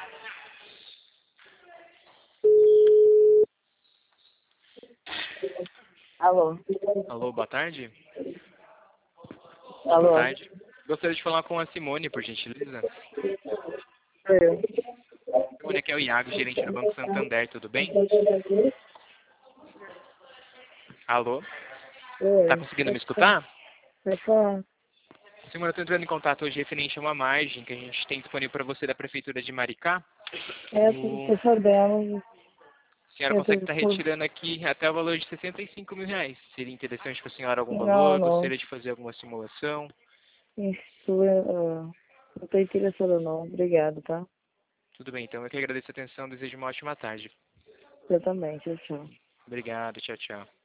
Alô? Alô, boa tarde. Alô? Boa tarde. Gostaria de falar com a Simone, por gentileza. Eu. Simone, aqui é o Iago, gerente do Banco Santander, tudo bem? Alô? Tá Oi. conseguindo me escutar? Vai falar. Simone, eu estou entrando em contato hoje referente a uma margem que a gente tem disponível para você da Prefeitura de Maricá. É, tô sabendo. A senhora consegue estar retirando aqui até o valor de R$ 65.000. Seria interessante para a senhora algum Não, valor? não. Gostaria de fazer alguma simulação? Isso, não tô interessada não. Obrigado, tá? Tudo bem, então eu que agradeço a atenção. Desejo uma ótima tarde. Eu também. Tchau, tchau. Obrigado, tchau, tchau.